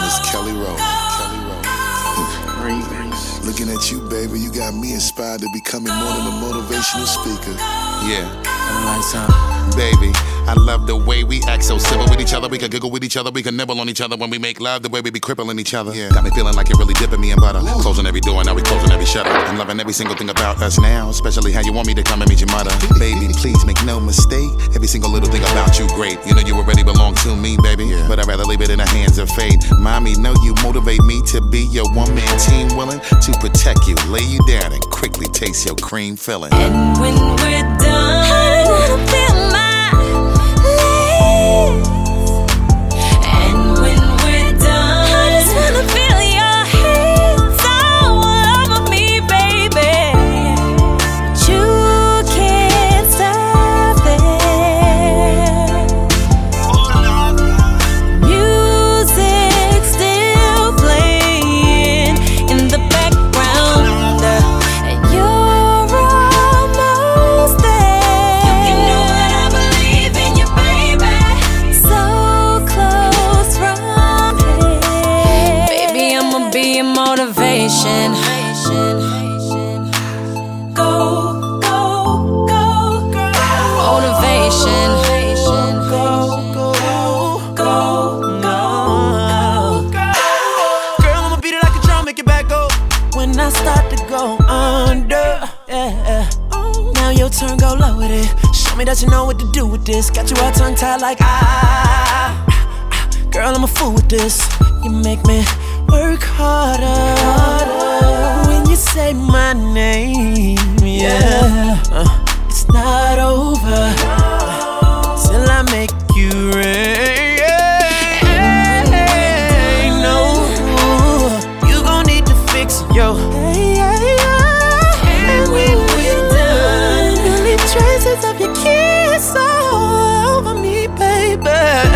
is Kelly Rowe. Looking at you, baby, you got me inspired to becoming more than a motivational speaker. Yeah, baby, I love the way we act so civil with each other. We can giggle with each other, we can nibble on each other when we make love. The way we be crippling each other, yeah. Got me feeling like you're really dipping me in butter. Closing every door, now we closing every shutter. I'm loving every single thing about us now, especially how you want me to come and meet your mother. Baby, please make no mistake, every single little thing about you great. You know you already belong to me, baby, yeah. But I'd rather leave it in the hands of fate. Mommy, know you motivate me to be your one-man team, willing to protect you, lay you down, and quickly taste your cream filling. And when we're done, I wanna feel my legs. And when we're done, I just wanna feel your hands all over me, baby. But you can't stop it. Music still playing in the background, and you're almost there. You can know that I believe in you, baby. So close from here. Baby, I'ma be your motivation. Go, go, go, go. Motivation. Go, go, go, go. Girl, I'ma beat it like a drum, make your back go when I start to go under. Yeah. Now your turn, go low with it. Show me that you know what to do with this. Got you all tongue tied like girl, I'm a fool with this. You make me work harder when you say my name. Yeah, it's not over till I make you rain. No, you gon' need to fix yo. And when we're done, you'll leave traces of your kiss all over me, baby.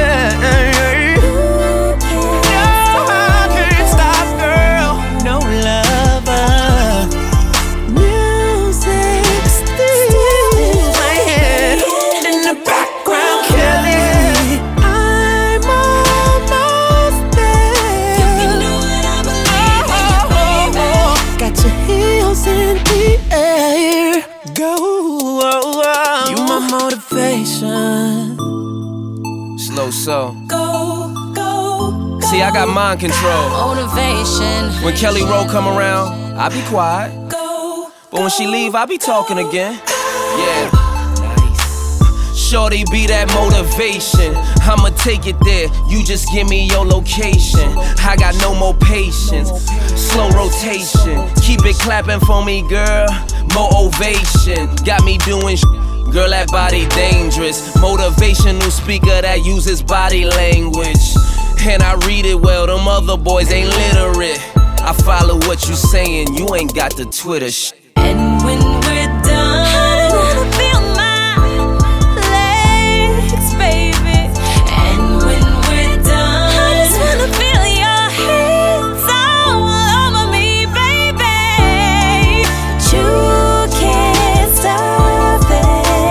Slow so. Go, go, go. See, I got mind control. Motivation. When Kelly Rowe come around, I be quiet. Go, But when she leave, I be talking again. Yeah. Shorty be that motivation. I'ma take it there. You just give me your location. I got no more patience. Slow rotation. Keep it clapping for me, girl. More ovation. Got me doing girl, that body dangerous. Motivational speaker that uses body language. And I read it well, them other boys ain't literate. I follow what you saying, you ain't got the Twitter shit. and when we're done, I wanna feel my legs, baby. And when we're done, I just wanna feel your hands all over me, baby. But you can't stop it.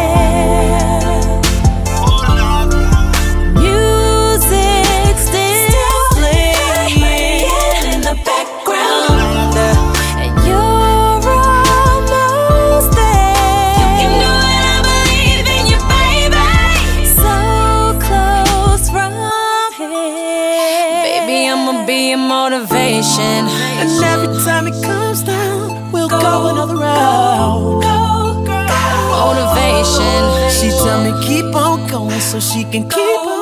Music still playing in the background, and you're almost there. You can know that I believe in you, baby. So close from here. Baby, I'ma be your motivation. And every time it comes down, we'll go another round. Motivation. She tell me keep on going so she can keep on